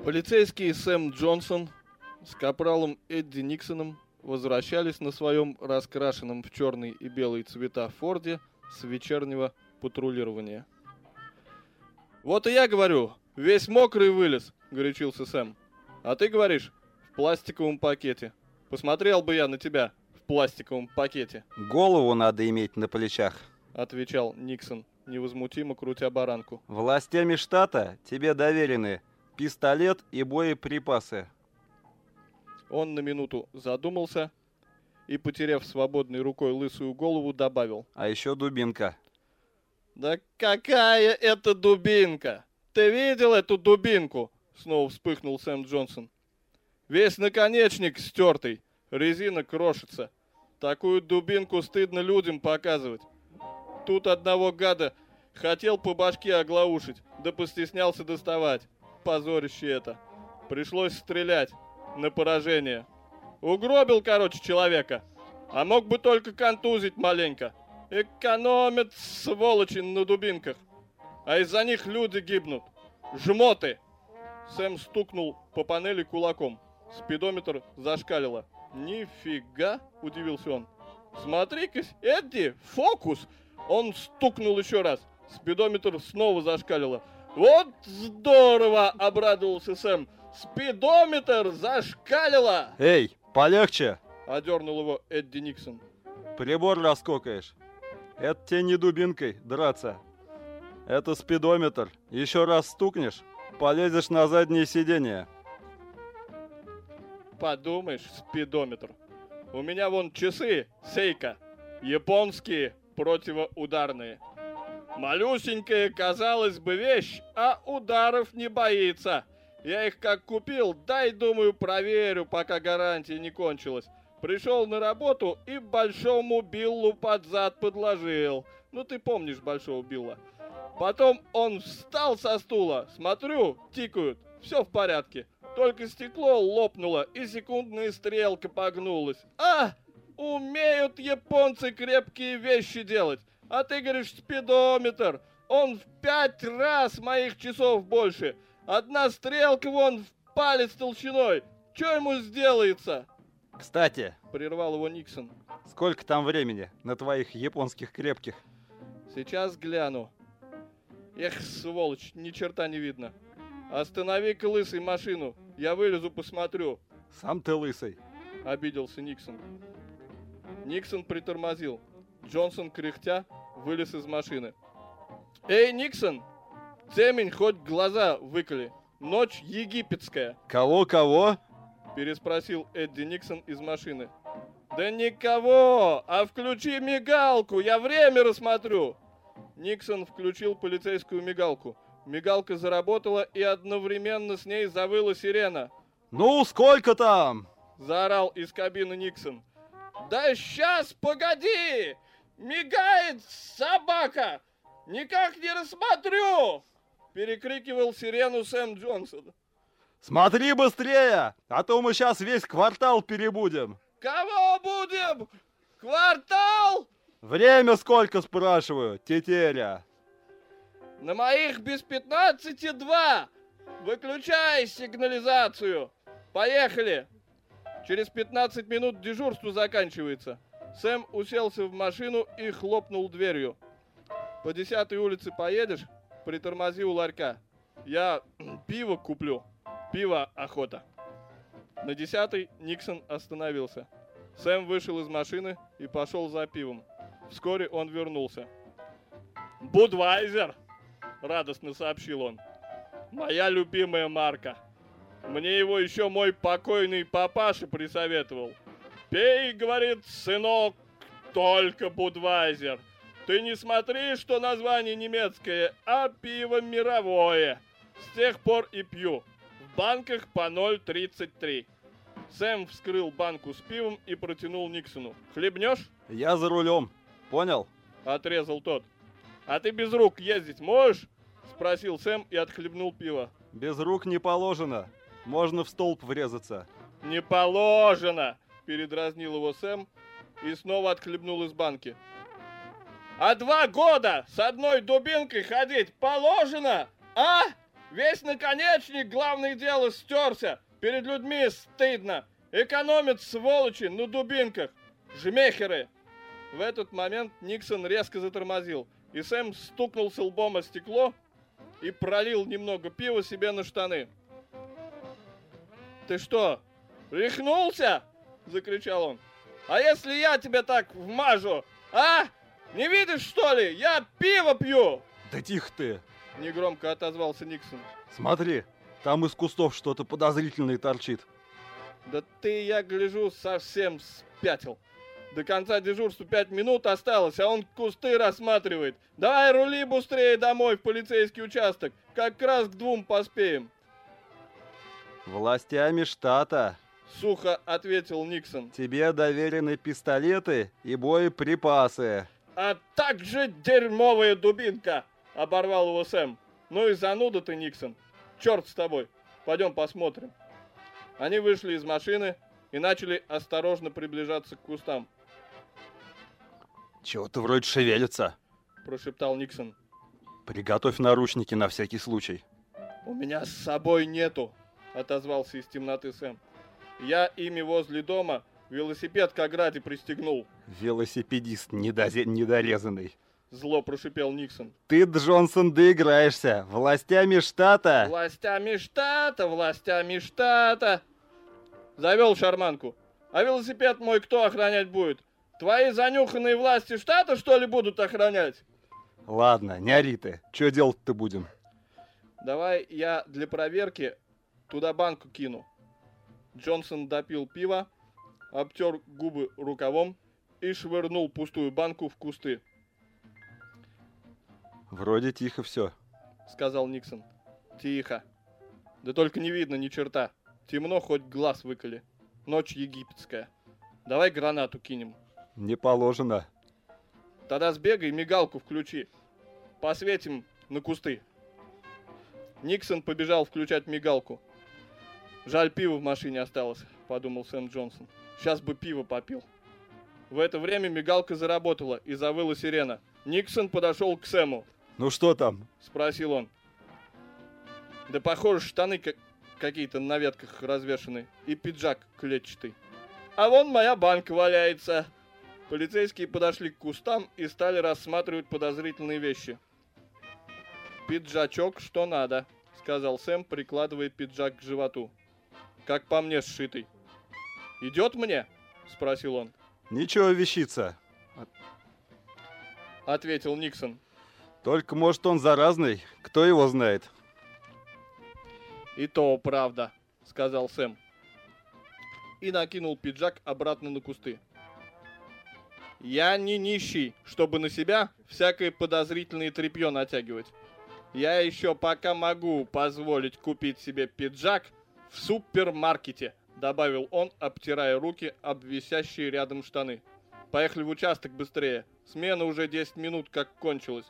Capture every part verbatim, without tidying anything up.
Полицейский Сэм Джонсон с капралом Эдди Никсоном возвращались на своем раскрашенном в черный и белый цвета Форде с вечернего патрулирования. «Вот и я говорю, весь мокрый вылез», — горячился Сэм. «А ты говоришь, в пластиковом пакете. Посмотрел бы я на тебя в пластиковом пакете». «Голову надо иметь на плечах», — отвечал Никсон, невозмутимо крутя баранку. «Властями штата тебе доверены пистолет и боеприпасы». Он на минуту задумался и, потеряв свободной рукой лысую голову, добавил. «А еще дубинка». «Да какая это дубинка? Ты видел эту дубинку?» Снова вспыхнул Сэм Джонсон. «Весь наконечник стертый, резина крошится. Такую дубинку стыдно людям показывать. Тут одного гада хотел по башке оглаушить, да постеснялся доставать. Позорище это. Пришлось стрелять на поражение. Угробил, короче, человека. А мог бы только контузить маленько. Экономят, сволочи, на дубинках. А из-за них люди гибнут. Жмоты!» Сэм стукнул по панели кулаком. Спидометр зашкалило. «Нифига!» — удивился он. «Смотри-ка, Эдди, фокус!» Он стукнул еще раз. Спидометр снова зашкалило. «Вот здорово!» — обрадовался Сэм. «Спидометр зашкалило!» «Эй, полегче!» — одернул его Эдди Никсон. «Прибор раскокаешь. Это тебе не дубинкой драться. Это спидометр. Еще раз стукнешь, полезешь на заднее сиденье». «Подумаешь, спидометр. У меня вон часы, Сейка. Японские, противоударные. Малюсенькая, казалось бы, вещь, а ударов не боится. Я их как купил, дай, думаю, проверю, пока гарантия не кончилась. Пришел на работу и большому Биллу под зад подложил. Ну, ты помнишь большого Билла. Потом он встал со стула, смотрю, тикают, все в порядке. Только стекло лопнуло и секундная стрелка погнулась. А, умеют японцы крепкие вещи делать. А ты говоришь, спидометр. Он в пять раз моих часов больше. Одна стрелка вон в палец толщиной. Че ему сделается?» «Кстати», — прервал его Никсон. «сколько там времени на твоих японских крепких?» «Сейчас гляну. Эх, сволочь, ни черта не видно. Останови-ка, лысый, машину. Я вылезу, посмотрю». «Сам ты лысый», — обиделся Никсон. Никсон притормозил. Джонсон, кряхтя, вылез из машины. «Эй, Никсон! Темень хоть глаза выколи. Ночь египетская». «Кого-кого?» — переспросил Эдди Никсон из машины. «Да никого! А включи мигалку! Я время рассмотрю!» Никсон включил полицейскую мигалку. Мигалка заработала, и одновременно с ней завыла сирена. «Ну, сколько там?» — заорал из кабины Никсон. «Да сейчас, погоди! Мигает собака! Никак не рассмотрю!» — перекрикивал сирену Сэм Джонсон. «Смотри быстрее, а то мы сейчас весь квартал перебудем». «Кого будем? Квартал?» «Время сколько, спрашиваю, тетеря?» «На моих без пятнадцати два! Выключай сигнализацию! Поехали!» Через пятнадцать минут дежурство заканчивается. Сэм уселся в машину и хлопнул дверью. «По десятой улице поедешь? Притормози у ларька. Я пиво куплю. Пиво охота». На десятой Никсон остановился. Сэм вышел из машины и пошел за пивом. Вскоре он вернулся. «Будвайзер!» — радостно сообщил он. «Моя любимая марка. Мне его еще мой покойный папаша присоветовал. Пей, — говорит, — сынок, только Будвайзер. Ты не смотри, что название немецкое, а пиво мировое. С тех пор и пью. В банках по ноль тридцать три». Сэм вскрыл банку с пивом и протянул Никсону. «Хлебнешь?» «Я за рулем. Понял?» — отрезал тот. «А ты без рук ездить можешь?» — спросил Сэм и отхлебнул пиво. «Без рук не положено. Можно в столб врезаться». «Не положено!» — передразнил его Сэм и снова отхлебнул из банки. «А два года с одной дубинкой ходить положено, а?» Весь наконечник, главное дело, стерся. Перед людьми стыдно. Экономят, сволочи, на дубинках. Жмехеры. В этот момент Никсон резко затормозил, и Сэм стукнулся лбом о стекло и пролил немного пива себе на штаны. «Ты что, рехнулся?» — закричал он. «А если я тебе так вмажу, а? Не видишь, что ли? Я пиво пью!» Да тихо ты! Негромко отозвался Никсон. Смотри, там из кустов что-то подозрительное торчит. «Да ты, я гляжу, совсем спятил. До конца дежурства пять минут осталось, а он кусты рассматривает. Давай рули быстрее домой в полицейский участок. Как раз к двум поспеем». Властями штата Сухо ответил Никсон. тебе доверены пистолеты и боеприпасы. «А также дерьмовая дубинка!» — оборвал его Сэм. «Ну и зануда ты, Никсон. Черт с тобой. Пойдем посмотрим». Они вышли из машины и начали осторожно приближаться к кустам. Чего-то вроде шевелится. Прошептал Никсон. Приготовь наручники на всякий случай. «У меня с собой нету», — отозвался из темноты Сэм. «Я ими возле дома велосипед к ограде пристегнул». Велосипедист недозе- недорезанный. Зло прошипел Никсон. Ты, Джонсон, доиграешься. Властями штата. «Властями штата, властями штата!» Завел шарманку. «А велосипед мой кто охранять будет? Твои занюханные власти штата, что ли, будут охранять?» Ладно, не ори ты. Че делать-то будем? «Давай я для проверки туда банку кину». Джонсон допил пиво, обтер губы рукавом и швырнул пустую банку в кусты. Вроде тихо все. Сказал Никсон. «Тихо. Да только не видно ни черта. Темно, хоть глаз выколи. Ночь египетская. Давай гранату кинем». Не положено. «Тогда сбегай, мигалку включи. Посветим на кусты». Никсон побежал включать мигалку. «Жаль, пиво в машине осталось», — подумал Сэм Джонсон. «Сейчас бы пиво попил». В это время мигалка заработала и завыла сирена. Никсон подошел к Сэму. Ну что там? — спросил он. «Да похоже, штаны как какие-то на ветках развешаны и пиджак клетчатый. А вон моя банка валяется». Полицейские подошли к кустам и стали рассматривать подозрительные вещи. «Пиджачок, что надо», — сказал Сэм, прикладывая пиджак к животу. «Как по мне сшитый». «Идет мне?» — спросил он. Ничего, вещица. — ответил Никсон. Только, может, он заразный. Кто его знает? «И то правда», — сказал Сэм. И накинул пиджак обратно на кусты. «Я не нищий, чтобы на себя всякое подозрительное тряпье натягивать. Я еще пока могу позволить купить себе пиджак в супермаркете», — добавил он, обтирая руки об висящие рядом штаны. «Поехали в участок быстрее. Смена уже десять минут как кончилась».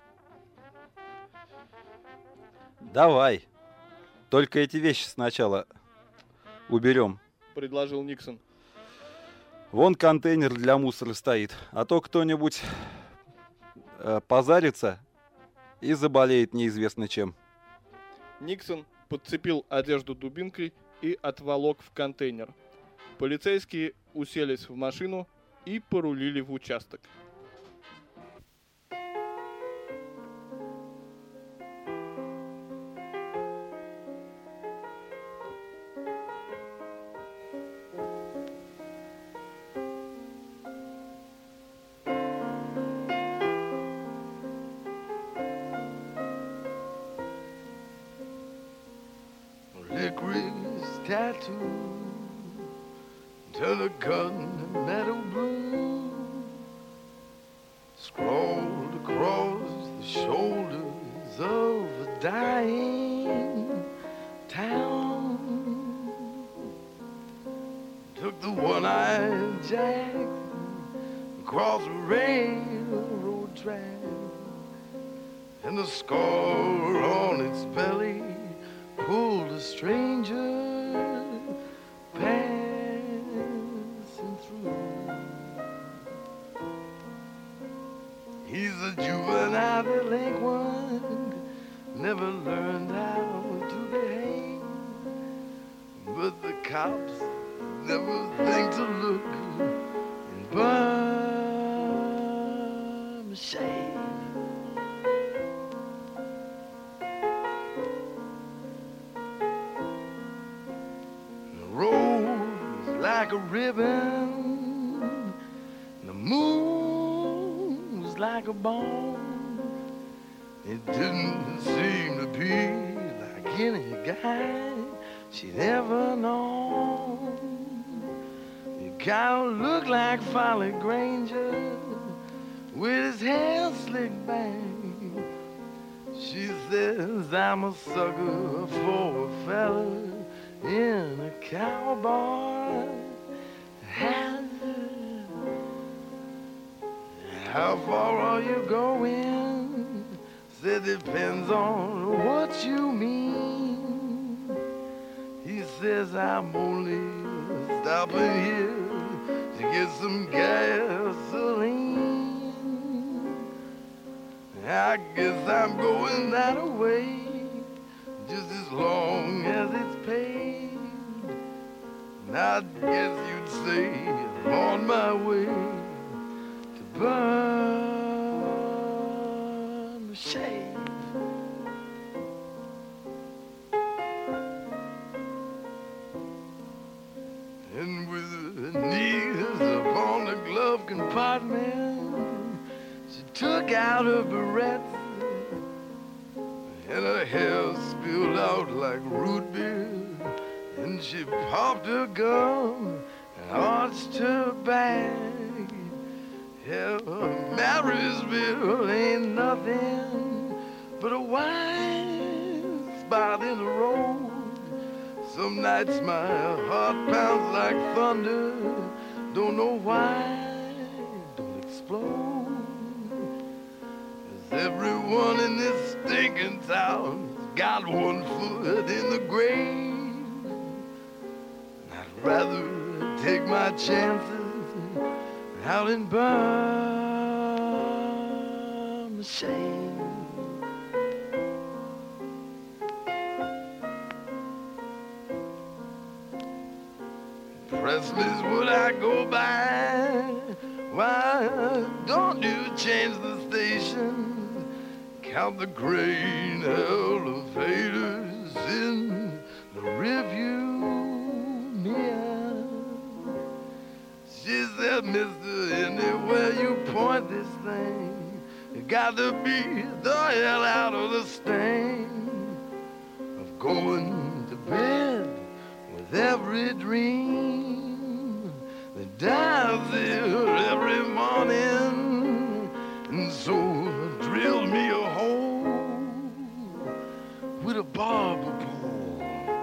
Давай. Только эти вещи сначала уберем. — предложил Никсон. Вон контейнер для мусора стоит. А то кто-нибудь э, позарится и заболеет неизвестно чем. Никсон подцепил одежду дубинкой и отволок в контейнер. Полицейские уселись в машину и порулили в участок. Licorice tattoo, turn a gun to meadow blue, scrawled across the shoulders of a dying town. Took the one-eyed Jack across a railroad track, and the scar on its belly pulled a stranger passing through. He's a juvenile delinquent never learned how to behave. But the cops never think to look in Burma shade. The road was like a ribbon, the moon was like a bone. It didn't seem to be like any guy she'd ever known. He kind of looked like Folly Granger with his hair slicked back. She says I'm a sucker for a fella in a cowboy hat. How far are you going? Said depends on what you mean. He says I'm only stopping here to get some gasoline. I guess I'm going that way, just as long as it's paid. And I guess you'd say I'm on my way to burn the shade. And with her knees upon the glove compartment, she took out her barrettes, and her hair spilled out like root beer. And she popped her gum and arched her back. Yeah, Marysville ain't nothing but a wide spot in the road. Some nights my heart pounds like thunder, don't know why it don't explode. 'Cause everyone in this stinking town's got one foot in the grave. And I'd rather take my chances out in Burma shade. Presley's what I go by. Why don't you change the station? Count the grain elevators in the review mirror. She said, mister, anywhere you point this thing, you got to be the hell out of the stain of going to bed with every dream that dies there every morning. And so drill me a hole with a barber pole,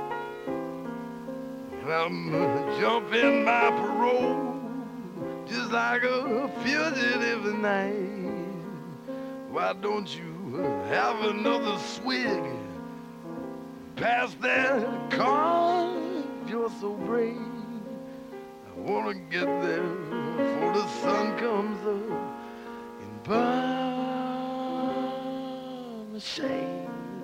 and I'm jumping my parole just like a fugitive at night. Why don't you have another swig past that car? You're so brave. I wanna get there before the sun comes up in Burma shade.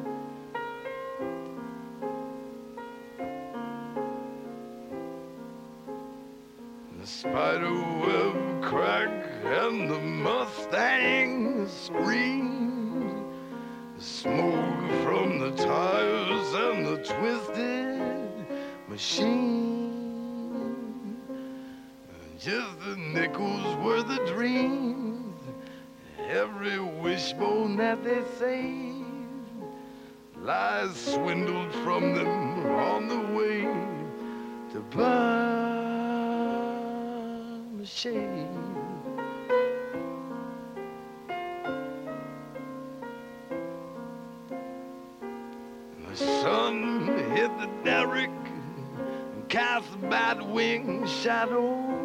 The spider-web crack and the Mustang scream. The smoke from the tires and the twisted machine. Just the nickels worth of dreams. Every wishbone that they saved lies swindled from them on the way to Burma shade. The sun hit the derrick and cast a bat-wing shadow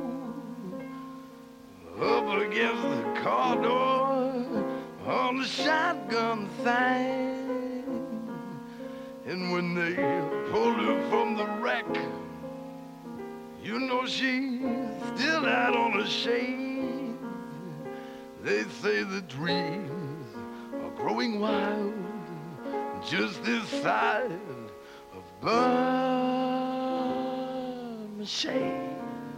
up against the car door on the shotgun sign. And when they pulled her from the wreck, you know she's still out on the shade. They say the dreams are growing wild, just this side of Burma Shade.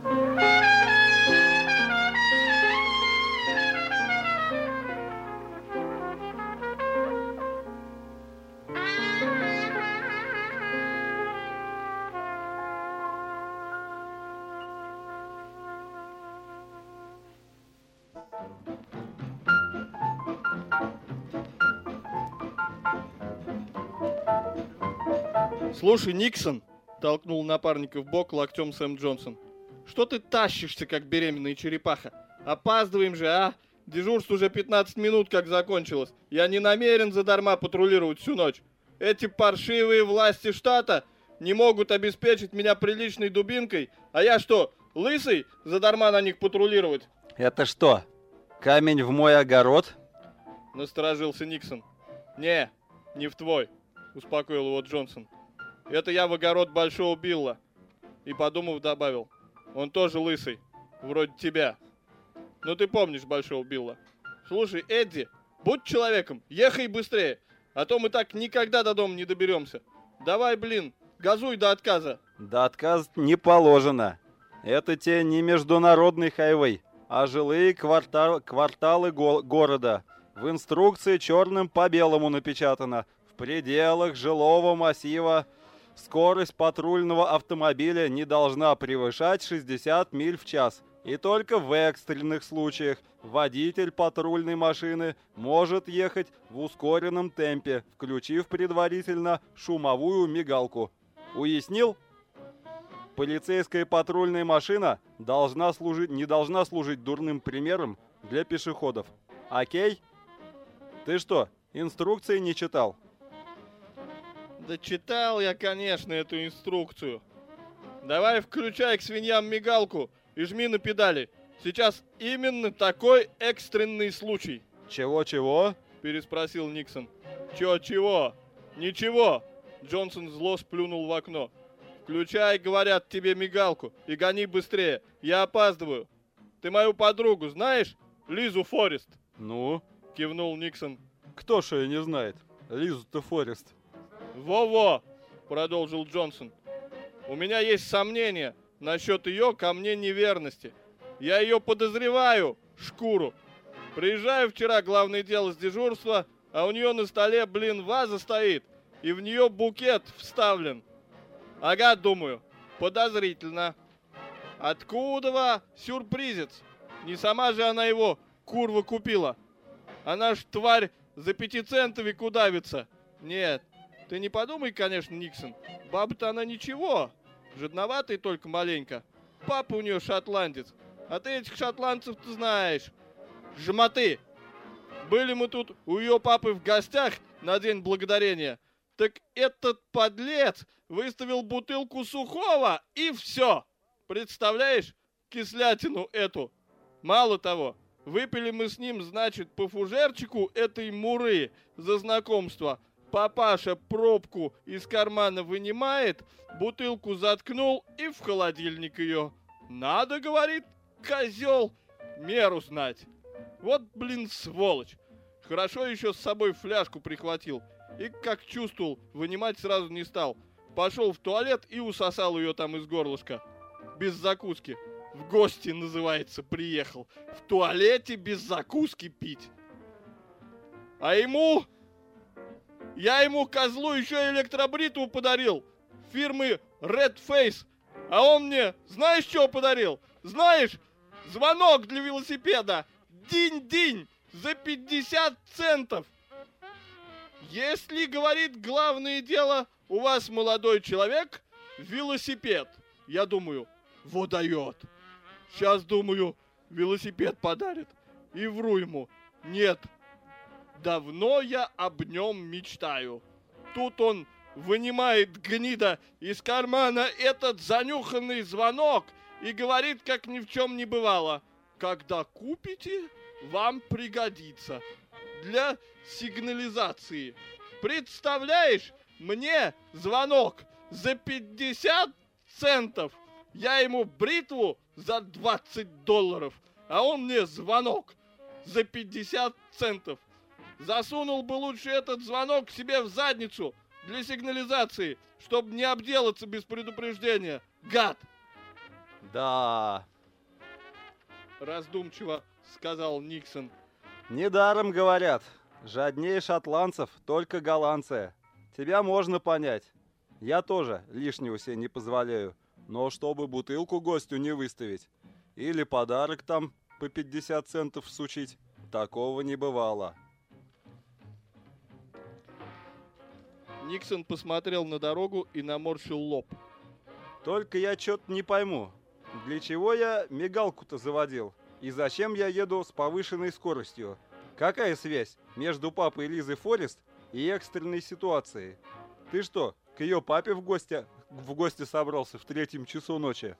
Слушай, Никсон, толкнул напарника в бок локтем Сэм Джонсон. Что ты тащишься, как беременная черепаха? Опаздываем же, а? Дежурство уже пятнадцать минут как закончилось. Я не намерен задарма патрулировать всю ночь. Эти паршивые власти штата не могут обеспечить меня приличной дубинкой. А я что, лысый, задарма на них патрулировать? Это что, камень в мой огород? Насторожился Никсон. Не, не в твой, успокоил его Джонсон. Это я в огород Большого Билла. И, подумав, добавил. Он тоже лысый, вроде тебя. Ну ты помнишь Большого Билла. Слушай, Эдди, будь человеком, ехай быстрее. А то мы так никогда до дома не доберемся. Давай, блин, газуй до отказа. До отказа не положено. Это тебе не международный хайвей, а жилые квартал, кварталы го- города. В инструкции черным по белому напечатано. В пределах жилого массива скорость патрульного автомобиля не должна превышать шестьдесят миль в час. И только в экстренных случаях водитель патрульной машины может ехать в ускоренном темпе, включив предварительно шумовую мигалку. Уяснил? Полицейская патрульная машина должна служить, не должна служить дурным примером для пешеходов. Окей? Ты что, инструкции не читал? Да читал я, конечно, эту инструкцию. Давай включай к свиньям мигалку и жми на педали. Сейчас именно такой экстренный случай. Чего-чего? Переспросил Никсон. Чего-чего? Ничего. Джонсон зло сплюнул в окно. Включай, говорят тебе, мигалку и гони быстрее. Я опаздываю. Ты мою подругу знаешь? Лизу Форест. Ну? Кивнул Никсон. Кто ж ее не знает? Лизу-то Форест. Во-во, продолжил Джонсон. У меня есть сомнения насчет ее ко мне неверности. Я ее подозреваю, шкуру. Приезжаю вчера, главное дело, с дежурства, а у нее на столе, блин, ваза стоит, и в нее букет вставлен. Ага, думаю, подозрительно. Откуда сюрпризец? Не сама же она его, курва, купила. Она ж, тварь, за пятицентовик удавится. Нет, ты не подумай, конечно, Никсон, баба-то она ничего, жадноватая только маленько. Папа у нее шотландец, а ты этих шотландцев-то знаешь. Жмоты. Были мы тут у ее папы в гостях на День Благодарения, так этот подлец выставил бутылку сухого и все. Представляешь, кислятину эту. Мало того, выпили мы с ним, значит, по фужерчику этой муры за знакомство. Папаша пробку из кармана вынимает, бутылку заткнул и в холодильник ее. Надо, говорит, козел, меру знать. Вот, блин, сволочь. Хорошо еще с собой фляжку прихватил. И, как чувствовал, вынимать сразу не стал. Пошел в туалет и усосал ее там из горлышка. Без закуски. В гости, называется, приехал. В туалете без закуски пить. А ему... Я ему, козлу, еще электробритву подарил. Фирмы Red Face. А он мне, знаешь, что подарил? Знаешь, звонок для велосипеда. Динь-динь. За пятьдесят центов. Если, говорит, главное дело, у вас, молодой человек, велосипед. Я думаю, вот дает. Сейчас, думаю, велосипед подарит. И вру ему. Нет. Давно я об нем мечтаю. Тут он вынимает, гнида, из кармана этот занюханный звонок и говорит, как ни в чем не бывало. Когда купите, вам пригодится. Для сигнализации. Представляешь, мне звонок за пятьдесят центов. Я ему бритву за двадцать долларов, а он мне звонок за пятьдесят центов. засунул бы лучше этот звонок к себе в задницу для сигнализации, чтобы не обделаться без предупреждения. Гад! Да, Раздумчиво сказал Никсон. недаром говорят, жаднее шотландцев только голландцы. Тебя можно понять. Я тоже лишнего себе не позволяю. Но чтобы бутылку гостю не выставить, или подарок там по пятьдесят центов всучить, такого не бывало. Никсон посмотрел на дорогу и наморщил лоб. Только я что-то не пойму, для чего я мигалку-то заводил? И зачем я еду с повышенной скоростью? Какая связь между папой Лизы Форест и экстренной ситуацией? Ты что, к ее папе в гости, в гости собрался в третьем часу ночи?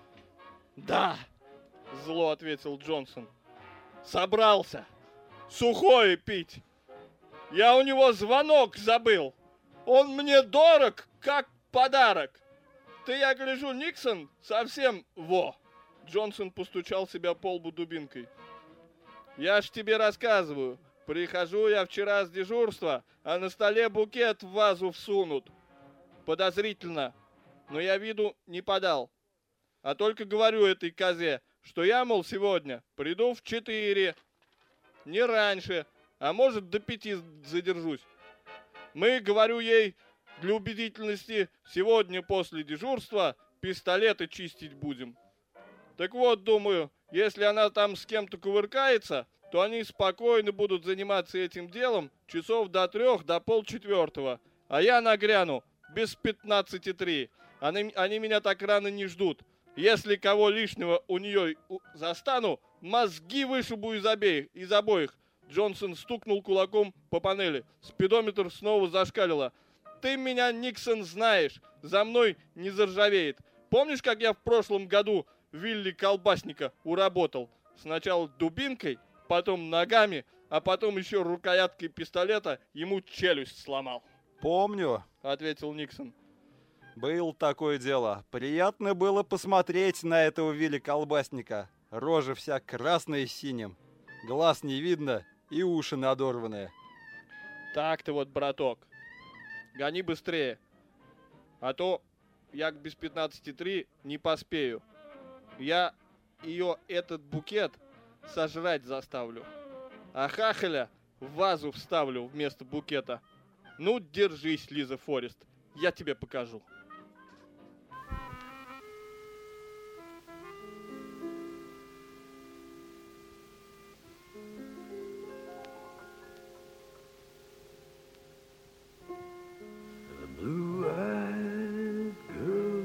Да, зло ответил Джонсон. Собрался. Сухое пить. Я у него звонок забыл. Он мне дорог, как подарок. Ты, я гляжу, Никсон, совсем во. Джонсон постучал себя по лбу дубинкой. Я ж тебе рассказываю. Прихожу я вчера с дежурства, а на столе букет в вазу всунут. Подозрительно. Но я виду не подал. А только говорю этой козе, что я, мол, сегодня приду в четыре. Не раньше, а может до пяти задержусь. Мы, говорю ей, для убедительности, сегодня после дежурства пистолеты чистить будем. Так вот, думаю, если она там с кем-то кувыркается, то они спокойно будут заниматься этим делом часов до трех, до полчетвертого. А я нагряну без пятнадцати три. Они, они меня так рано не ждут. Если кого лишнего у нее застану, мозги вышибу из обеих, из обоих. Джонсон стукнул кулаком по панели. Спидометр снова зашкалило. Ты меня, Никсон, знаешь. За мной не заржавеет. Помнишь, как я в прошлом году Вилли Колбасника уработал? Сначала дубинкой, потом ногами, а потом еще рукояткой пистолета ему челюсть сломал. Помню, Ответил Никсон. был такое дело. Приятно было посмотреть на этого Вилли Колбасника. Рожа вся красная и синим. Глаз не видно и уши надорванные. Так-то вот, браток. Гони быстрее. А то я без пятнадцати три не поспею. Я ее этот букет сожрать заставлю. А хахаля в вазу вставлю вместо букета. Ну, держись, Лиза Форест. Я тебе покажу. The blue-eyed girl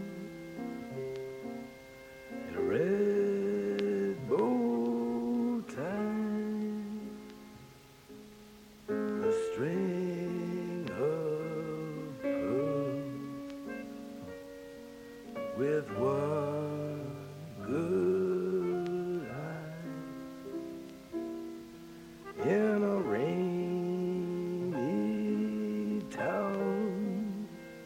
in a red bow tie, a string of pearls with one good eye in a rainy town.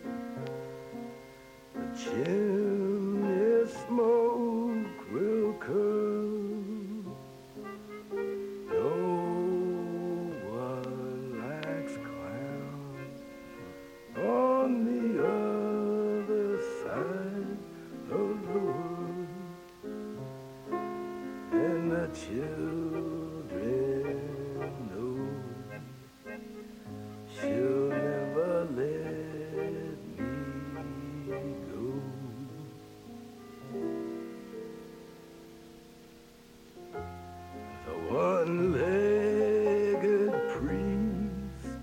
The chimney smoke will curl. No one likes clowns on the other side of the world. And the children know she'll never let me go. The one-legged priest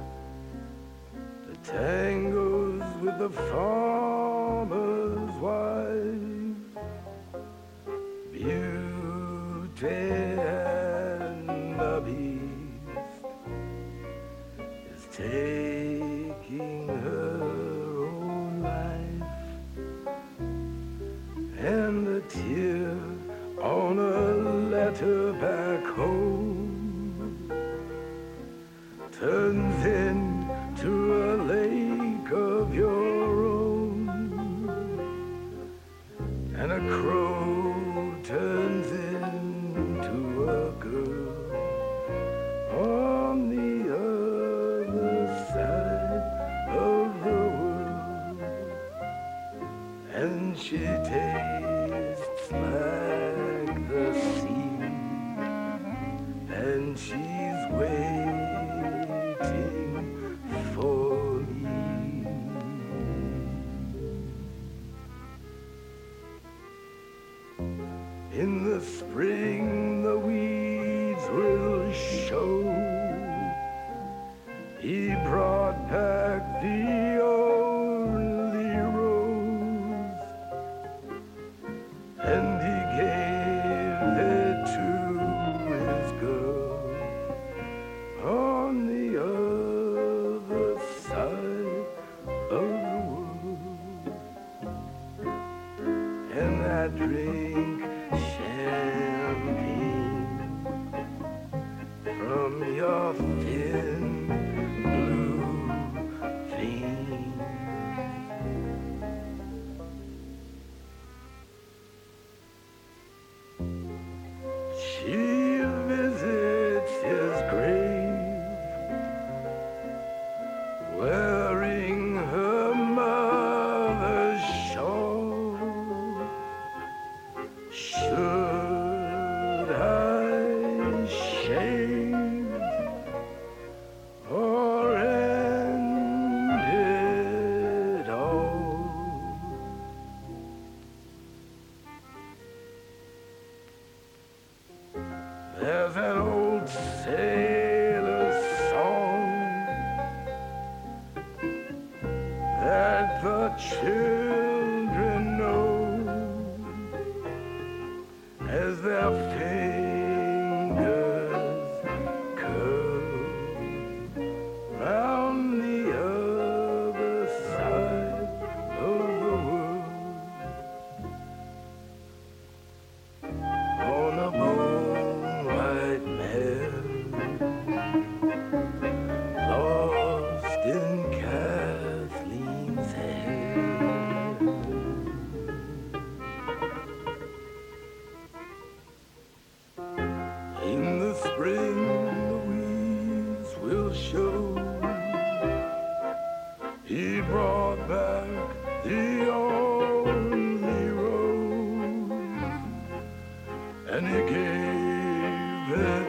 that tangles with the farmer's wife, beauty and the beast is taking her own life, and the tear on a letter back home turns into a lake of your own, and a crow turns into a girl on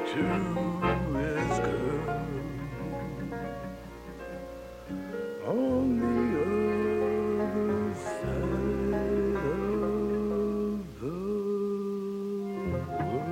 to his girl on the other side of the world.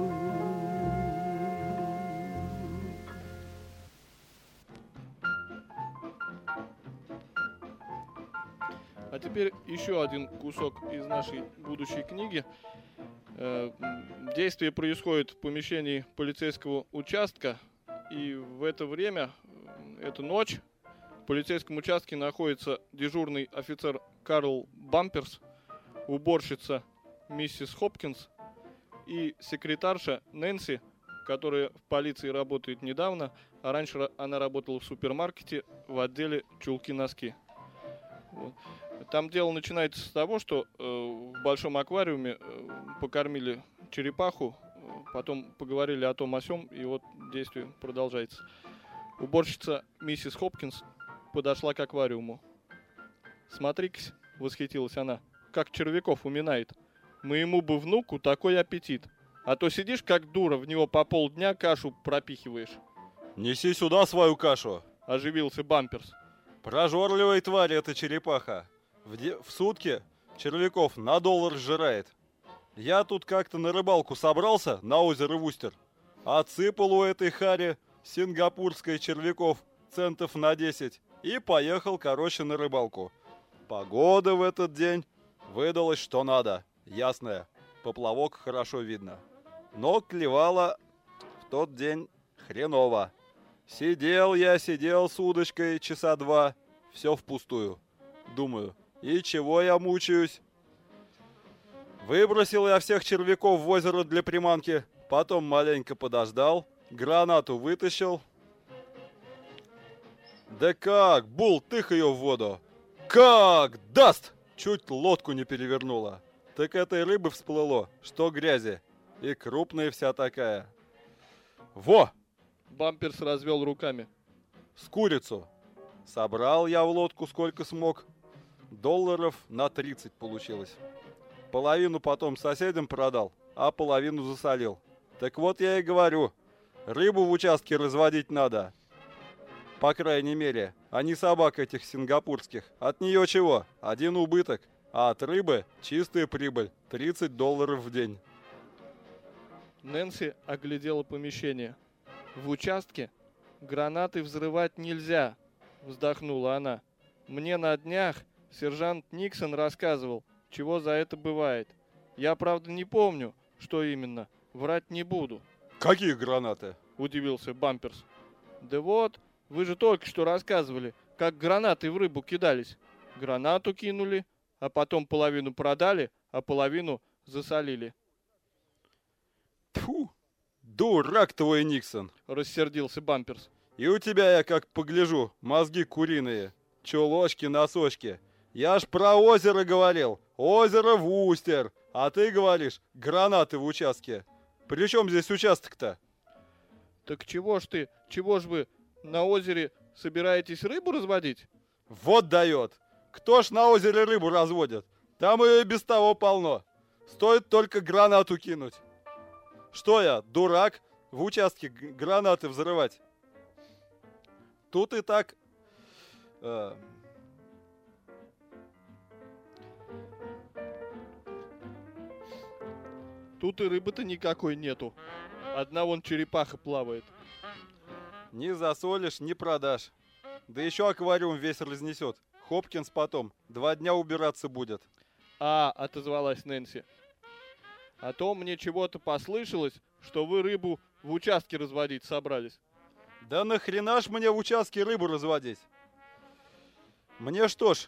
А теперь еще один кусок из нашей будущей книги. Э, м, Действие происходит в помещении полицейского участка, и в это время, э, это ночь, в полицейском участке находится дежурный офицер Карл Бамперс, уборщица миссис Хопкинс и секретарша Нэнси, которая в полиции работает недавно, а раньше ра- она работала в супермаркете в отделе чулки-носки. Вот. Там дело начинается с того, что э, в большом аквариуме э, покормили черепаху, э, потом поговорили о том о сём, и вот действие продолжается. Уборщица миссис Хопкинс подошла к аквариуму. «Смотри-ка», — восхитилась она, — «как червяков уминает. Моему бы внуку такой аппетит. А то сидишь как дура, в него по полдня кашу пропихиваешь». Неси сюда свою кашу. Оживился Бамперс. Прожорливая тварь эта черепаха. В, де- в сутки червяков на доллар сжирает. Я тут как-то на рыбалку собрался на озеро Вустер. Отсыпал у этой хари сингапурской червяков центов на десять и поехал, короче, на рыбалку. Погода в этот день выдалась что надо. Ясная, поплавок хорошо видно. Но клевало в тот день хреново. Сидел я, сидел с удочкой часа два, все впустую. Думаю, и чего я мучаюсь? Выбросил я всех червяков в озеро для приманки, потом маленько подождал, гранату вытащил. Да как, Бул, тых ее в воду. Как даст! Чуть лодку не перевернула. Так этой рыбы всплыло, что грязи. И крупная вся такая. Во! Бамперс развел руками. С курицу. Собрал я в лодку сколько смог. Долларов на тридцать получилось. Половину потом соседям продал, а половину засолил. Так вот я и говорю, рыбу в участке разводить надо. По крайней мере, а не собак этих сингапурских. От нее чего? Один убыток. А от рыбы чистая прибыль. тридцать долларов в день. Нэнси оглядела помещение. «В участке гранаты взрывать нельзя», — вздохнула она. «Мне на днях сержант Никсон рассказывал, чего за это бывает. Я, правда, не помню, что именно. Врать не буду», Какие гранаты? — удивился Бамперс. «Да вот, вы же только что рассказывали, как гранаты в рыбу кидались. Гранату кинули, а потом половину продали, а половину засолили», Тьфу, дурак твой Никсон. — рассердился Бамперс. И у тебя, я как погляжу, мозги куриные, чулочки, носочки. Я ж про озеро говорил, озеро Вустер, а ты говоришь, гранаты в участке. При чем здесь участок-то? «Так чего ж ты, чего ж вы на озере собираетесь рыбу разводить?» Вот дает. Кто ж на озере рыбу разводит? Там ее и без того полно. Стоит только гранату кинуть. Что я, дурак, в участке г- гранаты взрывать? Тут и так... э, Тут и рыбы-то никакой нету. Одна вон черепаха плавает. не засолишь, не продашь. Да еще аквариум весь разнесет. Хопкинс потом два дня убираться будет. «А», — отозвалась Нэнси. «А то мне чего-то послышалось, что вы рыбу в участке разводить собрались». Да нахрена ж мне в участке рыбу разводить? Мне что ж,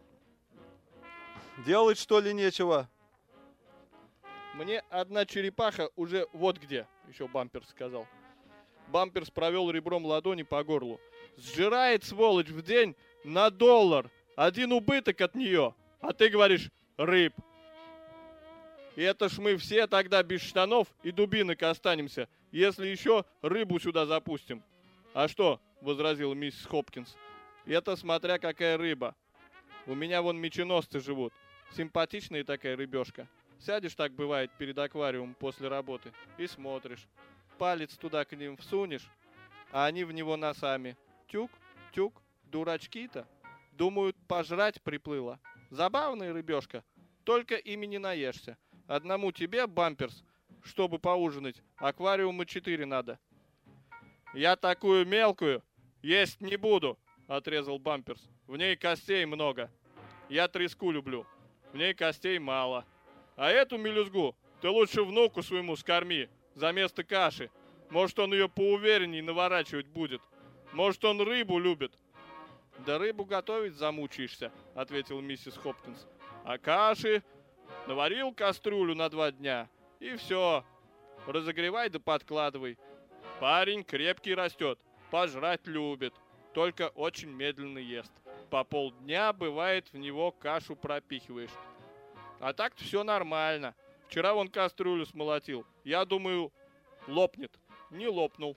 делать что ли нечего? «Мне одна черепаха уже вот где», — еще Бамперс сказал. Бамперс провел ребром ладони по горлу. «Сжирает, сволочь, в день на доллар. Один убыток от нее. А ты говоришь рыб. И это ж мы все тогда без штанов и дубинок останемся, если еще рыбу сюда запустим». «А что?» — возразила миссис Хопкинс. «Это смотря какая рыба. У меня вон меченосцы живут. Симпатичная такая рыбешка. Сядешь, так бывает, перед аквариумом после работы и смотришь». палец туда к ним всунешь, а они в него носами. Тюк, тюк, дурачки-то. Думают, пожрать приплыла. Забавная рыбешка, только ими не наешься. Одному тебе, Бамперс, чтобы поужинать, аквариума четыре надо. Я такую мелкую есть не буду, отрезал Бамперс. В ней костей много. Я треску люблю. В ней костей мало. А эту мелюзгу ты лучше внуку своему скорми за место каши. Может, он ее поуверенней наворачивать будет. Может, он рыбу любит. Да рыбу готовить замучаешься, ответил миссис Хопкинс. А каши наварил кастрюлю на два дня. И все. Разогревай да подкладывай. Парень крепкий растет, пожрать любит, только очень медленно ест. По полдня, бывает, в него кашу пропихиваешь. А так-то все нормально. Вчера вон кастрюлю смолотил. Я думаю, лопнет. Не лопнул.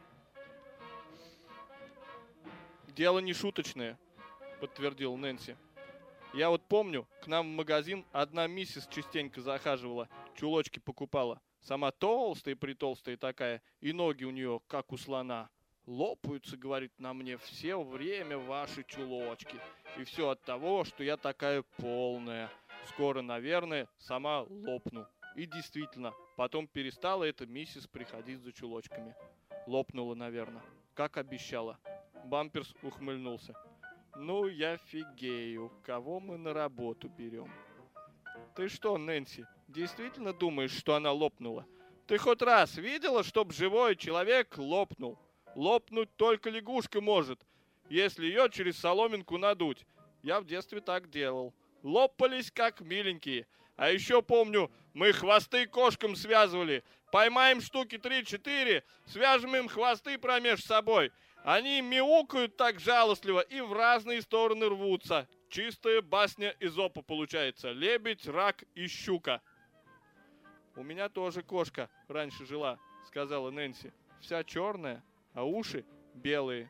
Дело не шуточное, подтвердил Нэнси. Я вот помню, к нам в магазин одна миссис частенько захаживала, чулочки покупала. Сама толстая-притолстая такая, и ноги у нее, как у слона. Лопаются, говорит, на мне все время ваши чулочки. И все от того, что я такая полная. Скоро, наверное, сама лопну. И действительно, потом перестала эта миссис приходить за чулочками. Лопнула, наверное, как обещала. Бамперс ухмыльнулся. Ну, я фигею, кого мы на работу берем? Ты что, Нэнси, действительно думаешь, что она лопнула? Ты хоть раз видела, чтоб живой человек лопнул? Лопнуть только лягушка может, если ее через соломинку надуть. Я в детстве так делал. Лопались как миленькие. А еще помню, мы хвосты кошкам связывали. Поймаем штуки три-четыре, свяжем им хвосты промеж собой. Они мяукают так жалостливо и в разные стороны рвутся. Чистая басня Эзопа получается. Лебедь, рак и щука. У меня тоже кошка раньше жила, сказала Нэнси. Вся черная, а уши белые.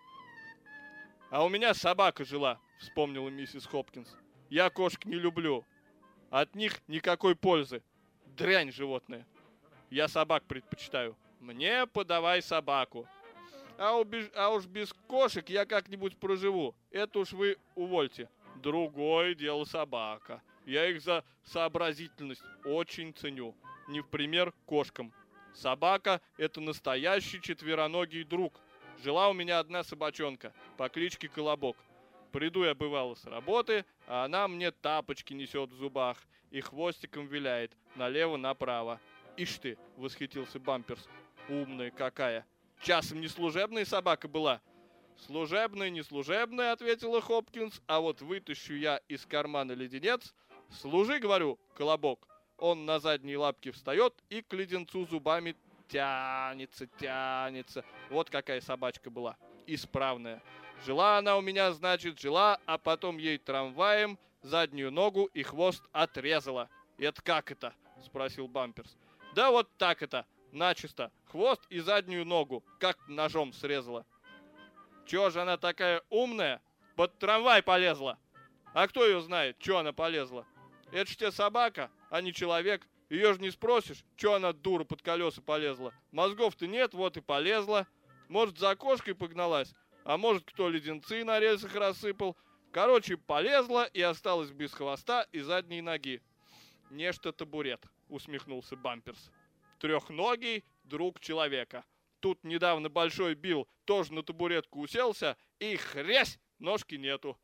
А у меня собака жила, вспомнила миссис Хопкинс. Я кошек не люблю. От них никакой пользы. Дрянь животное. Я собак предпочитаю. Мне подавай собаку. А, убеж... а уж без кошек я как-нибудь проживу. Это уж вы увольте. Другое дело собака. Я их за сообразительность очень ценю. Не в пример кошкам. Собака – это настоящий четвероногий друг. Жила у меня одна собачонка по кличке Колобок. Приду я бывало с работы, а она мне тапочки несет в зубах и хвостиком виляет налево-направо. Ишь ты, восхитился Бамперс. Умная какая. Часом не служебная собака была. Служебная, не служебная, ответила Хопкинс, а вот вытащу я из кармана леденец. Служи, говорю, Колобок. Он на задние лапки встает и к леденцу зубами тянется, тянется. Вот какая собачка была. Исправная. Жила она у меня, значит, жила, а потом ей трамваем заднюю ногу и хвост отрезала. Это как это? Спросил Бамперс. Да вот так это, начисто. Хвост и заднюю ногу, как ножом срезала. Чего же она такая умная? Под трамвай полезла. А кто ее знает, что она полезла? Это ж тебе собака, а не человек. Ее же не спросишь, что она, дура, под колеса полезла. Мозгов-то нет, вот и полезла. Может, за кошкой погналась, а может, кто леденцы на рельсах рассыпал. Короче, полезла и осталась без хвоста и задней ноги. Нечто табурет, усмехнулся Бамперс. Трехногий друг человека. Тут недавно Большой Билл тоже на табуретку уселся, и хрясь, ножки нету.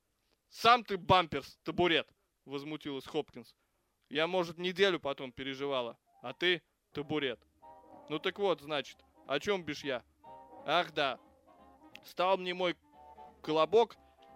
Сам ты, Бамперс, табурет, возмутилась Хопкинс. Я, может, неделю потом переживала, а ты табурет. Ну так вот, значит, о чем бишь я? Ах да, стал мне мой Колобок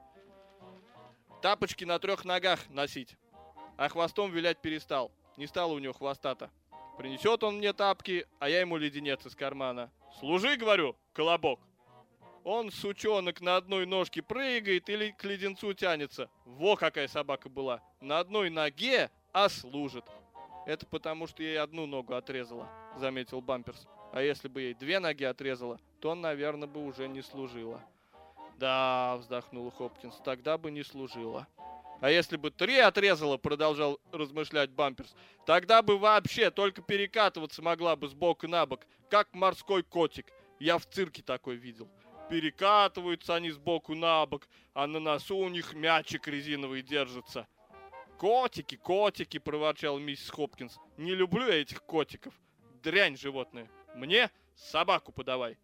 тапочки на трех ногах носить, а хвостом вилять перестал. Не стало у него хвоста-то. Принесет он мне тапки, а я ему леденец из кармана. Служи, говорю, Колобок. Он, сучонок, на одной ножке прыгает или к леденцу тянется. Во какая собака была. На одной ноге, а служит. Это потому, что ей одну ногу отрезала, заметил Бамперс. А если бы ей две ноги отрезала, то, наверное, бы уже не служила. Да, вздохнула Хопкинс, тогда бы не служила. А если бы три отрезала, продолжал размышлять Бамперс, тогда бы вообще только перекатываться могла бы с боку на бок, как морской котик. Я в цирке такой видел. Перекатываются они с боку на бок, а на носу у них мячик резиновый держится. «Котики, котики!» — проворчал миссис Хопкинс. «Не люблю я этих котиков. Дрянь животное. Мне собаку подавай».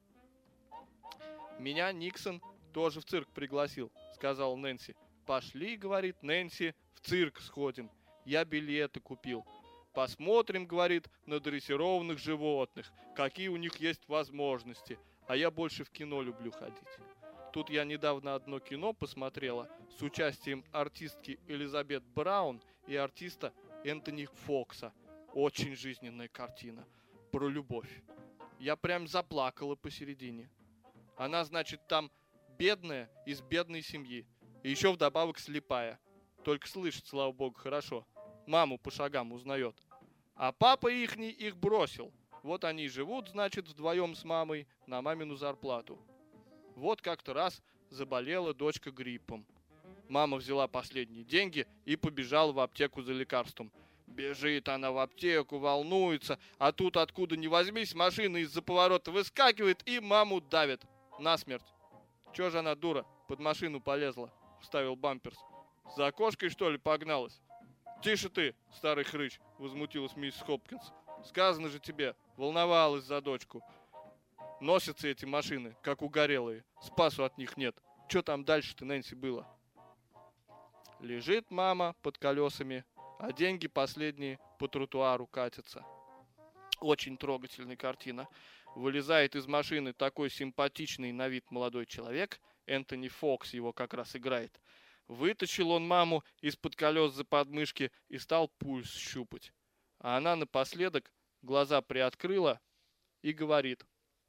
«Меня Никсон тоже в цирк пригласил», — сказал Нэнси. «Пошли, — говорит Нэнси, — в цирк сходим. Я билеты купил. Посмотрим, — говорит, — на дрессированных животных, какие у них есть возможности. А я больше в кино люблю ходить». Тут я недавно одно кино посмотрела с участием артистки Элизабет Браун и артиста Энтони Фокса. Очень жизненная картина. Про любовь. Я прям заплакала посередине. Она, значит, там бедная, из бедной семьи. И еще вдобавок слепая. Только слышит, слава богу, хорошо. Маму по шагам узнает. А папа ихний их бросил. Вот они живут, значит, вдвоем с мамой на мамину зарплату. Вот как-то раз заболела дочка гриппом. Мама взяла последние деньги и побежала в аптеку за лекарством. Бежит она в аптеку, волнуется, а тут откуда ни возьмись, машина из-за поворота выскакивает и маму давит насмерть. «Чё же она, дура, под машину полезла?» — вставил Бамперс. «За кошкой, что ли, погналась?» «Тише ты, старый хрыч!» — возмутилась миссис Хопкинс. «Сказано же тебе, волновалась за дочку. Носятся эти машины, как угорелые. Спасу от них нет. Чё там дальше-то, Нэнси, было?» Лежит мама под колесами, а деньги последние по тротуару катятся. Очень трогательная картина. Вылезает из машины такой симпатичный на вид молодой человек. Энтони Фокс его как раз играет. Вытащил он маму из-под колес за подмышки и стал пульс щупать. А она напоследок глаза приоткрыла и говорит: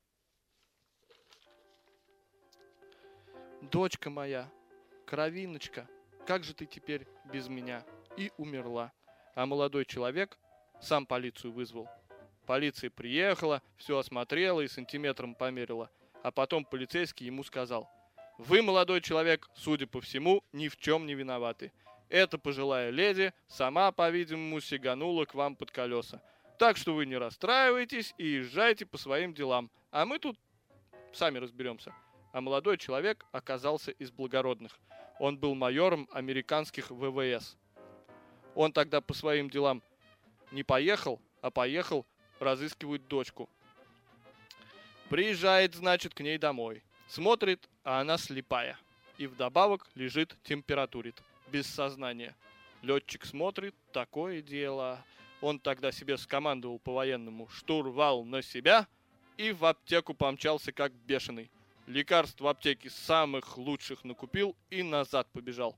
«Дочка моя, кровиночка, как же ты теперь без меня?» И умерла. А молодой человек сам полицию вызвал. Полиция приехала, все осмотрела и сантиметром померила. А потом полицейский ему сказал: «Вы, молодой человек, судя по всему, ни в чем не виноваты. Эта пожилая леди сама, по-видимому, сиганула к вам под колеса. Так что вы не расстраивайтесь и езжайте по своим делам, а мы тут сами разберемся». А молодой человек оказался из благородных. Он был майором американских вэ вэ эс. Он тогда по своим делам не поехал, а поехал разыскивать дочку. Приезжает, значит, к ней домой. Смотрит, а она слепая. И вдобавок лежит, температурит, без сознания. Летчик смотрит, такое дело. Он тогда себе скомандовал по-военному: штурвал на себя, и в аптеку помчался как бешеный. Лекарств в аптеке самых лучших накупил и назад побежал.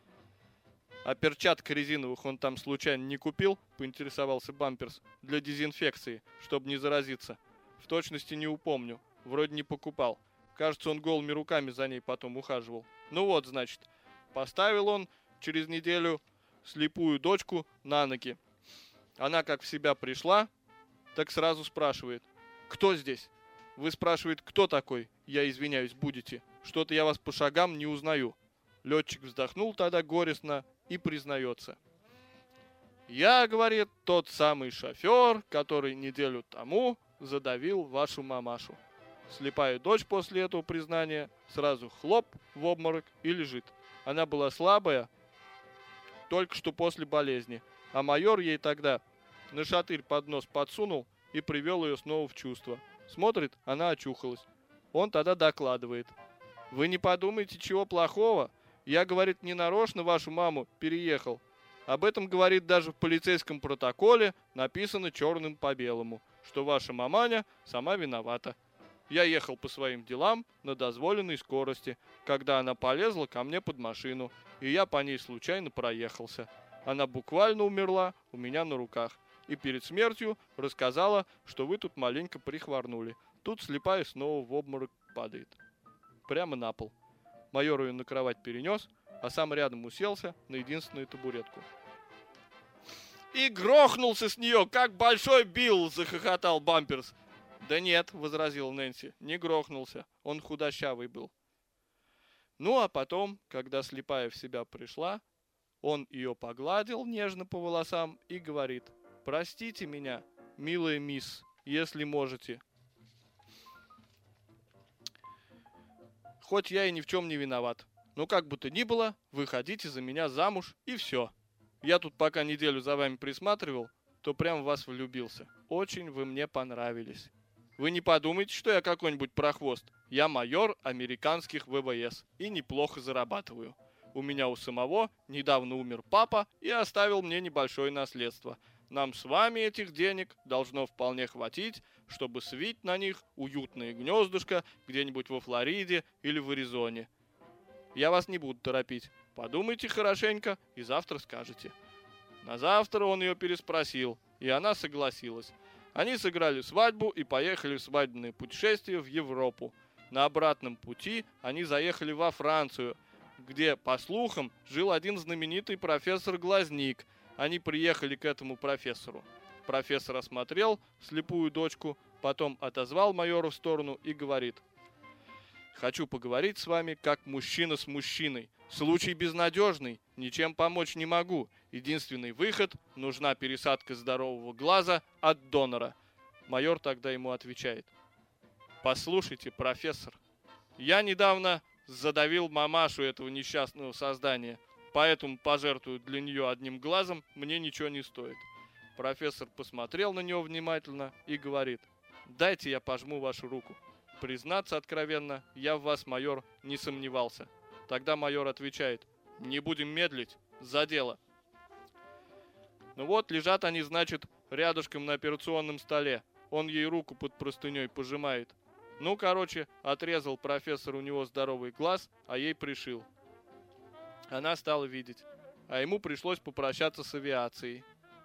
«А перчаток резиновых он там случайно не купил?» — поинтересовался Бамперс. «Для дезинфекции, чтобы не заразиться. В точности не упомню. Вроде не покупал. Кажется, он голыми руками за ней потом ухаживал. Ну вот, значит, поставил он через неделю слепую дочку на ноги. Она как в себя пришла, так сразу спрашивает: «Кто здесь?» Вы, спрашивает, кто такой? Я извиняюсь, будете. Что-то я вас по шагам не узнаю. Летчик вздохнул тогда горестно и признается: «Я, — говорит, — тот самый шофер, который неделю тому задавил вашу мамашу». Слепая дочь после этого признания сразу хлоп в обморок и лежит. Она была слабая, только что после болезни, а майор ей тогда на шатырь под нос подсунул и привел ее снова в чувство. Смотрит, она очухалась. Он тогда докладывает: «Вы не подумайте, чего плохого. Я, — говорит, — не нарочно вашу маму переехал. Об этом, — говорит, — даже в полицейском протоколе написано черным по белому, что ваша маманя сама виновата. Я ехал по своим делам на дозволенной скорости, когда она полезла ко мне под машину, и я по ней случайно проехался. Она буквально умерла у меня на руках. И перед смертью рассказала, что вы тут маленько прихворнули». Тут слепая снова в обморок падает. Прямо на пол. Майор ее на кровать перенес, а сам рядом уселся на единственную табуретку. «И грохнулся с нее, как большой Билл!» — захохотал Бамперс. «Да нет», — возразил Нэнси, — «не грохнулся. Он худощавый был». Ну, а потом, когда слепая в себя пришла, Он ее погладил нежно по волосам и говорит: «Простите меня, милая мисс, если можете. Хоть я и ни в чем не виноват. Но как бы то ни было, выходите за меня замуж и все. Я тут пока неделю за вами присматривал, то прям в вас влюбился. Очень вы мне понравились. Вы не подумайте, что я какой-нибудь прохвост. Я майор американских вэ вэ эс и неплохо зарабатываю. У меня у самого недавно умер папа и оставил мне небольшое наследство. Нам с вами этих денег должно вполне хватить, чтобы свить на них уютное гнездышко где-нибудь во Флориде или в Аризоне. Я вас не буду торопить. Подумайте хорошенько и завтра скажете». На завтра он ее переспросил, и она согласилась. Они сыграли свадьбу и поехали в свадебное путешествие в Европу. На обратном пути они заехали во Францию, где, по слухам, жил один знаменитый профессор Глазник. Они приехали к этому профессору. Профессор осмотрел слепую дочку, потом отозвал майора в сторону и говорит: «Хочу поговорить с вами как мужчина с мужчиной. Случай безнадежный, ничем помочь не могу. Единственный выход – нужна пересадка здорового глаза от донора». Майор тогда ему отвечает: «Послушайте, профессор, я недавно задавил мамашу этого несчастного создания, поэтому пожертвовать для нее одним глазом мне ничего не стоит». Профессор посмотрел на него внимательно и говорит: «Дайте я пожму вашу руку». Признаться откровенно, я в вас, майор, не сомневался. Тогда майор отвечает: «Не будем медлить, за дело». Ну вот, лежат они, значит, рядышком на операционном столе. Он ей руку под простыней пожимает. Ну, короче, отрезал профессор у него здоровый глаз, а ей пришил. Она стала видеть, а ему пришлось попрощаться с авиацией.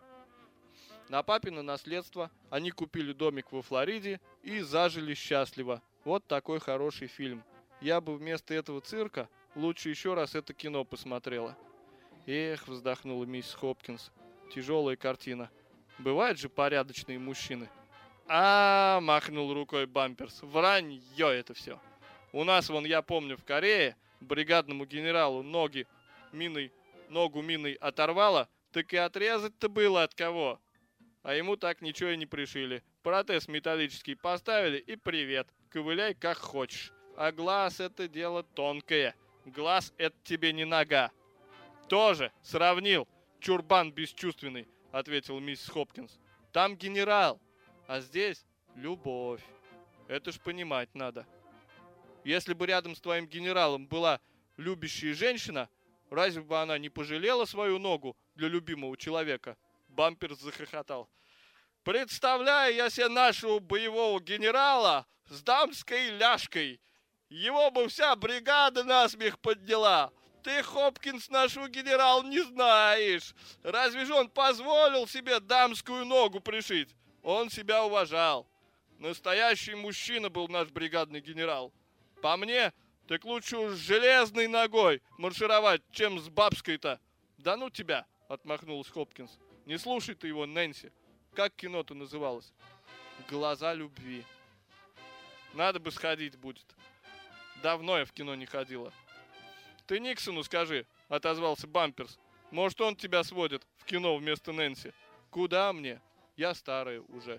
На папино наследство они купили домик во Флориде и зажили счастливо. Вот такой хороший фильм. Я бы вместо этого цирка лучше еще раз это кино посмотрела. Эх, вздохнула миссис Хопкинс. Тяжелая картина. Бывают же порядочные мужчины. А, махнул рукой Бамперс. Вранье это все. У нас, вон, я помню, в Корее бригадному генералу ноги миной, ногу миной оторвало, так и отрезать-то было от кого? А ему так ничего и не пришили. Протез металлический поставили и привет. Ковыляй как хочешь. А глаз — это дело тонкое. Глаз — это тебе не нога. Тоже сравнил, чурбан бесчувственный, ответил миссис Хопкинс. Там генерал, а здесь любовь. Это ж понимать надо. Если бы рядом с твоим генералом была любящая женщина, разве бы она не пожалела свою ногу для любимого человека? Бамперс захохотал. Представляю я себе нашего боевого генерала с дамской ляжкой. Его бы вся бригада насмех подняла. Ты, Хопкинс, нашего генерала не знаешь. Разве же он позволил себе дамскую ногу пришить? Он себя уважал. Настоящий мужчина был наш бригадный генерал. По мне, так лучше уж с железной ногой маршировать, чем с бабской-то. Да ну тебя, отмахнулась Хопкинс. Не слушай ты его, Нэнси. Как кино-то называлось? «Глаза любви». Надо бы сходить будет. Давно я в кино не ходила. Ты Никсону скажи, отозвался Бамперс. Может, он тебя сводит в кино вместо Нэнси. Куда мне? Я старая уже.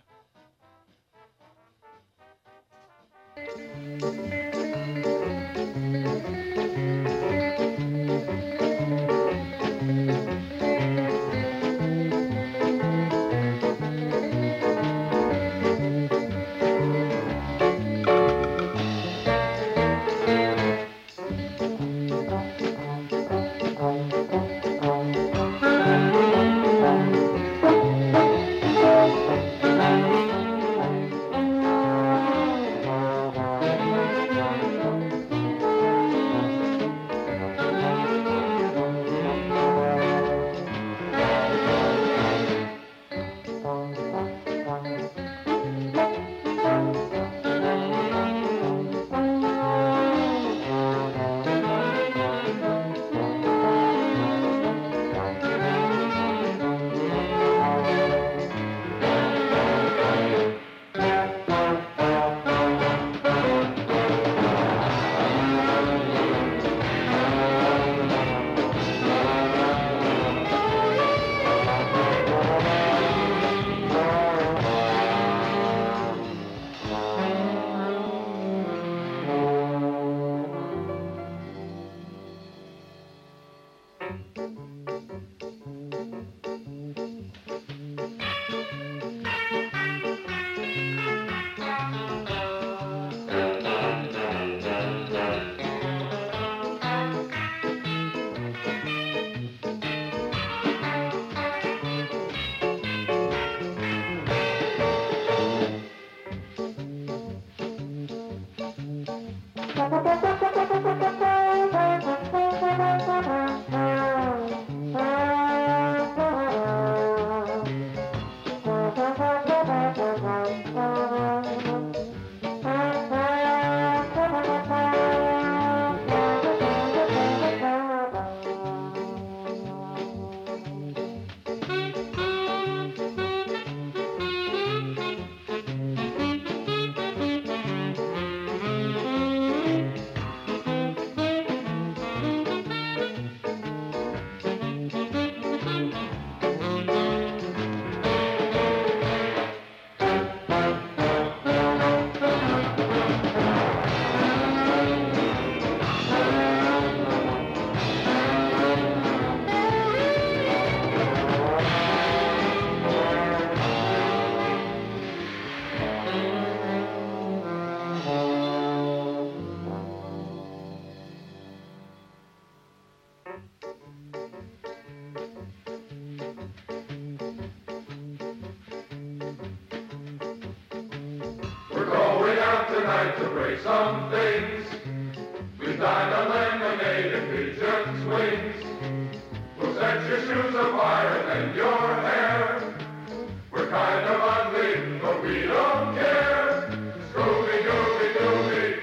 like to break some things. We've dyed a lemonade in pigeon's wings. We'll set your shoes afire and then your hair. We're kind of ugly, but we don't care. Scooby, Dooby, Dooby.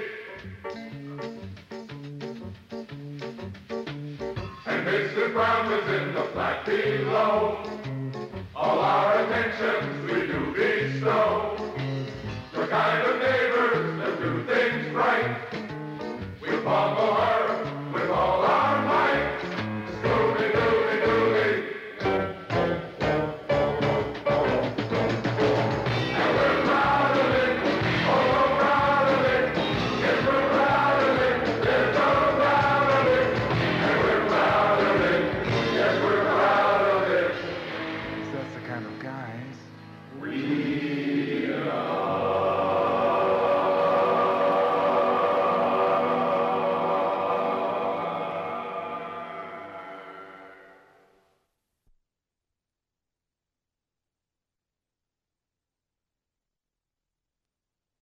And Mister Brown is in the flat below. All our attentions we do bestow. The kind of neighbors